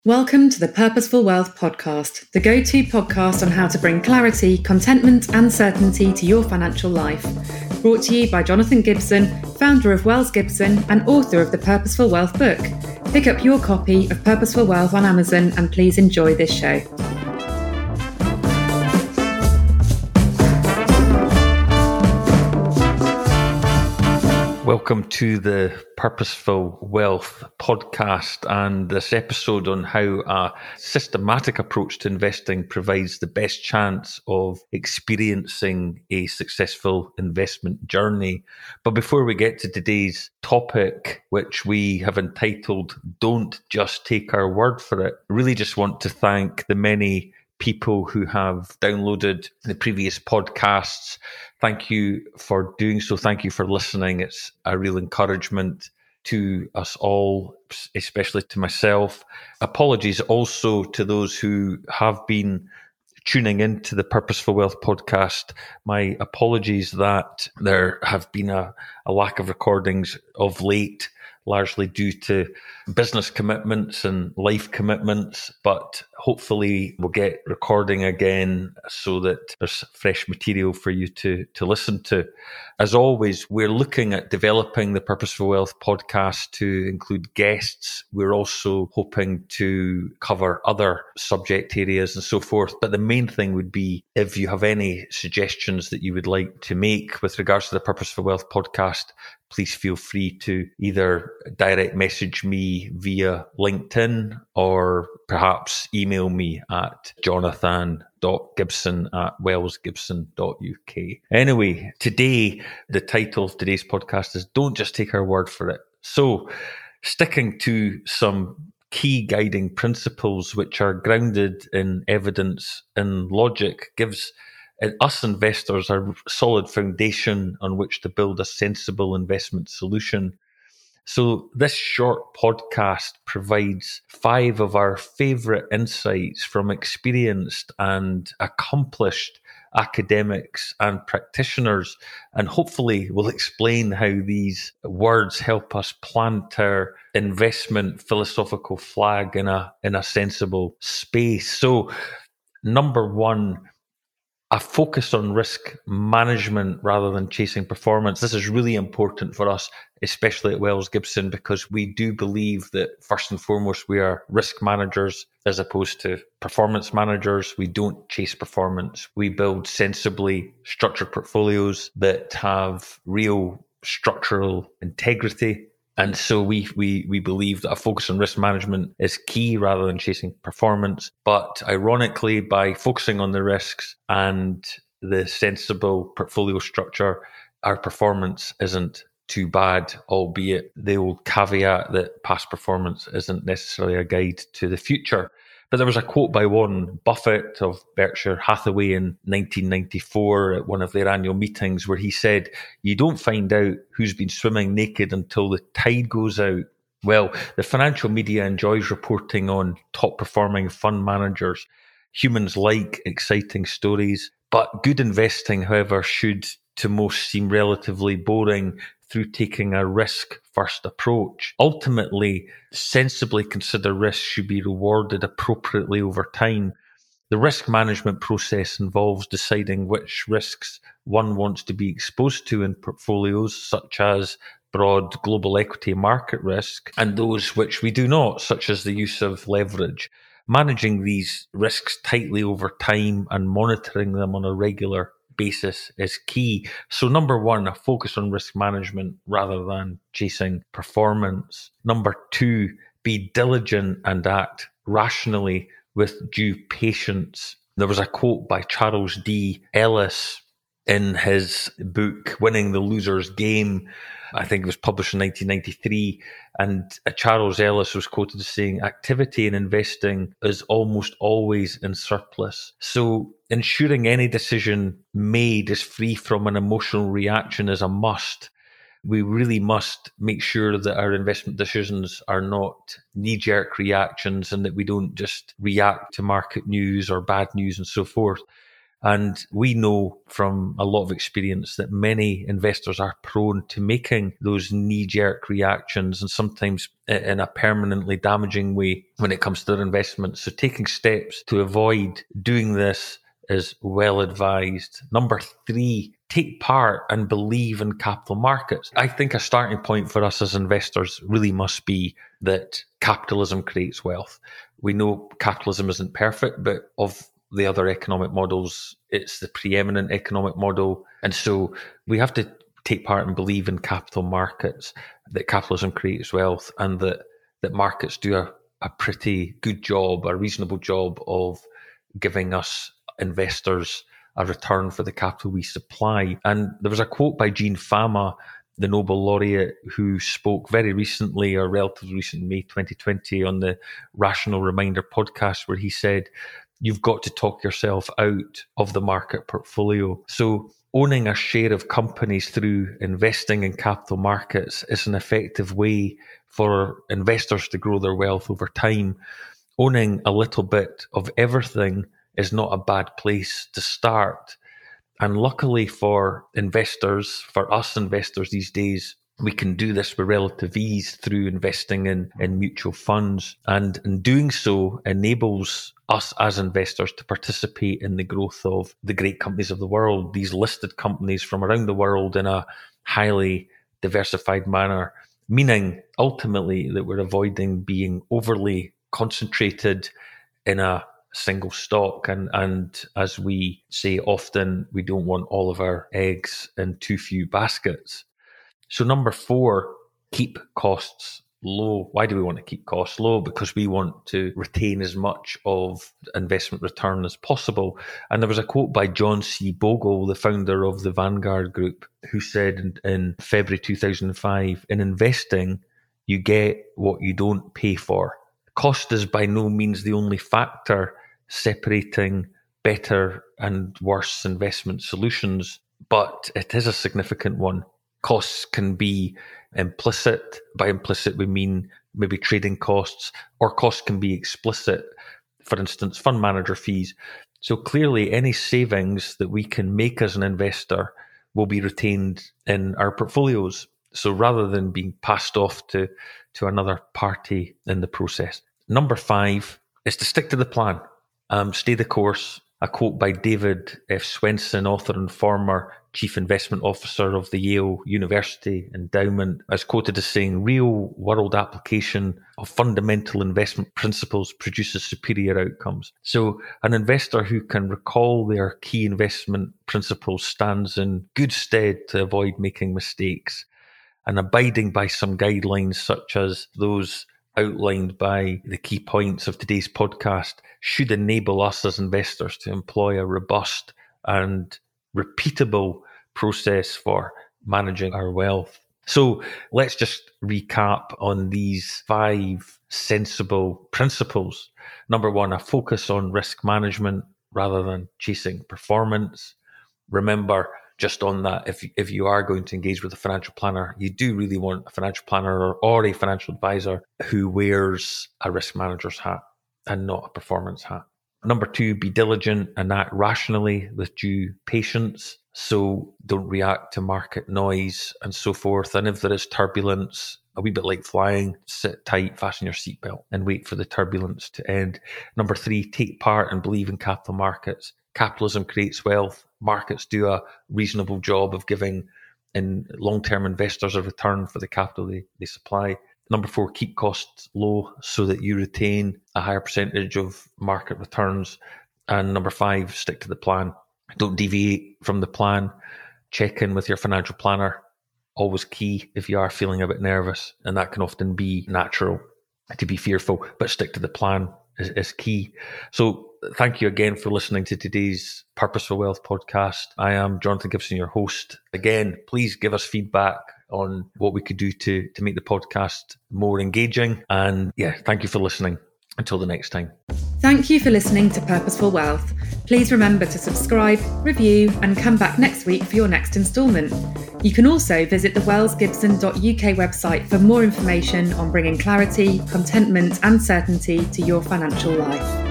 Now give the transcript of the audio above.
Welcome to the Purposeful Wealth Podcast, the go-to podcast on how to bring clarity, contentment and certainty to your financial life. Brought to you by Jonathan Gibson, founder of Wells Gibson and author of the Purposeful Wealth book. Pick up your copy of Purposeful Wealth on Amazon and please enjoy this show. Welcome to the Purposeful Wealth podcast and this episode on how a systematic approach to investing provides the best chance of experiencing a successful investment journey. But before we get to today's topic, which we have entitled Don't Just Take Our Word for It, I really just want to thank the many people who have downloaded the previous podcasts. Thank you for doing so. Thank you for listening. It's a real encouragement to us all, especially to myself. Apologies also to those who have been tuning into the Purposeful Wealth podcast. My apologies that there have been a lack of recordings of late, largely due to business commitments and life commitments, but hopefully we'll get recording again so that there's fresh material for you to listen to. As always, we're looking at developing the Purposeful Wealth podcast to include guests. We're also hoping to cover other subject areas and so forth. But the main thing would be if you have any suggestions that you would like to make with regards to the Purposeful Wealth podcast, please feel free to either direct message me via LinkedIn or perhaps email me at jonathan.gibson@wellsgibson.uk. Anyway, today, the title of today's podcast is Don't Just Take Our Word for It. So, sticking to some key guiding principles which are grounded in evidence and logic gives us investors a solid foundation on which to build a sensible investment solution. So this short podcast provides 5 of our favorite insights from experienced and accomplished academics and practitioners, and hopefully will explain how these words help us plant our investment philosophical flag in a sensible space. So, number 1, a focus on risk management rather than chasing performance. This is really important for us, especially at Wells Gibson, because we do believe that first and foremost, we are risk managers as opposed to performance managers. We don't chase performance. We build sensibly structured portfolios that have real structural integrity. And so we believe that a focus on risk management is key rather than chasing performance. But ironically, by focusing on the risks and the sensible portfolio structure, our performance isn't too bad, albeit the old caveat that past performance isn't necessarily a guide to the future. But there was a quote by Warren Buffett of Berkshire Hathaway in 1994 at one of their annual meetings where he said, "You don't find out who's been swimming naked until the tide goes out." Well, the financial media enjoys reporting on top performing fund managers. Humans like exciting stories, but good investing, however, should to most seem relatively boring through taking a risk-first approach. Ultimately, sensibly considered risks should be rewarded appropriately over time. The risk management process involves deciding which risks one wants to be exposed to in portfolios, such as broad global equity market risk, and those which we do not, such as the use of leverage. Managing these risks tightly over time and monitoring them on a regular basis is key. So number 1, a focus on risk management rather than chasing performance. Number 2, be diligent and act rationally with due patience. There was a quote by Charles D. Ellis in his book, Winning the Loser's Game. I think it was published in 1993. And Charles Ellis was quoted as saying, "Activity in investing is almost always in surplus." So ensuring any decision made is free from an emotional reaction is a must. We really must make sure that our investment decisions are not knee-jerk reactions and that we don't just react to market news or bad news and so forth. And we know from a lot of experience that many investors are prone to making those knee-jerk reactions, and sometimes in a permanently damaging way when it comes to their investments. So taking steps to avoid doing this is well advised. Number 3, take part and believe in capital markets. I think a starting point for us as investors really must be that capitalism creates wealth. We know capitalism isn't perfect, but of the other economic models, it's the preeminent economic model. And so we have to take part and believe in capital markets, that capitalism creates wealth, and that markets do a pretty good job, a reasonable job of giving us investors a return for the capital we supply. And there was a quote by Jean Fama, the Nobel laureate, who spoke very recently, or relatively recent, May 2020, on the Rational Reminder podcast, where he said, "You've got to talk yourself out of the market portfolio." So owning a share of companies through investing in capital markets is an effective way for investors to grow their wealth over time. Owning a little bit of everything is not a bad place to start. And luckily for investors, for us investors these days, we can do this with relative ease through investing in mutual funds. And in doing so enables us as investors to participate in the growth of the great companies of the world, these listed companies from around the world, in a highly diversified manner, meaning ultimately that we're avoiding being overly concentrated in a single stock. And as we say often, we don't want all of our eggs in too few baskets. So number 4, keep costs low. Why do we want to keep costs low? Because we want to retain as much of investment return as possible. And there was a quote by John C. Bogle, the founder of the Vanguard Group, who said in February 2005, "In investing, you get what you don't pay for." Cost is by no means the only factor separating better and worse investment solutions, but it is a significant one. Costs can be implicit. By implicit, we mean maybe trading costs, or costs can be explicit. For instance, fund manager fees. So clearly, any savings that we can make as an investor will be retained in our portfolios. So rather than being passed off to another party in the process. Number 5 is to stick to the plan. Stay the course. A quote by David F. Swenson, author and former Chief Investment Officer of the Yale University Endowment, is quoted as saying, "Real world application of fundamental investment principles produces superior outcomes." So an investor who can recall their key investment principles stands in good stead to avoid making mistakes. And abiding by some guidelines such as those outlined by the key points of today's podcast should enable us as investors to employ a robust and repeatable process for managing our wealth. So let's just recap on these 5 sensible principles. Number 1, a focus on risk management rather than chasing performance. Remember, just on that, if you are going to engage with a financial planner, you do really want a financial planner or a financial advisor who wears a risk manager's hat and not a performance hat. Number 2, be diligent and act rationally with due patience. So don't react to market noise and so forth. And if there is turbulence, a wee bit like flying, sit tight, fasten your seatbelt and wait for the turbulence to end. Number 3, take part and believe in capital markets. Capitalism creates wealth. Markets do a reasonable job of giving in long-term investors a return for the capital they supply. Number 4, keep costs low so that you retain a higher percentage of market returns. And number 5, stick to the plan. Don't deviate from the plan. Check in with your financial planner. Always key if you are feeling a bit nervous, and that can often be natural to be fearful, but stick to the plan is key. So thank you again for listening to today's Purposeful Wealth podcast. I am Jonathan Gibson, your host. Again, please give us feedback on what we could do to make the podcast more engaging. And yeah, thank you for listening. Until the next time. Thank you for listening to Purposeful Wealth. Please remember to subscribe, review, and come back next week for your next instalment. You can also visit the wellsgibson.uk website for more information on bringing clarity, contentment, and certainty to your financial life.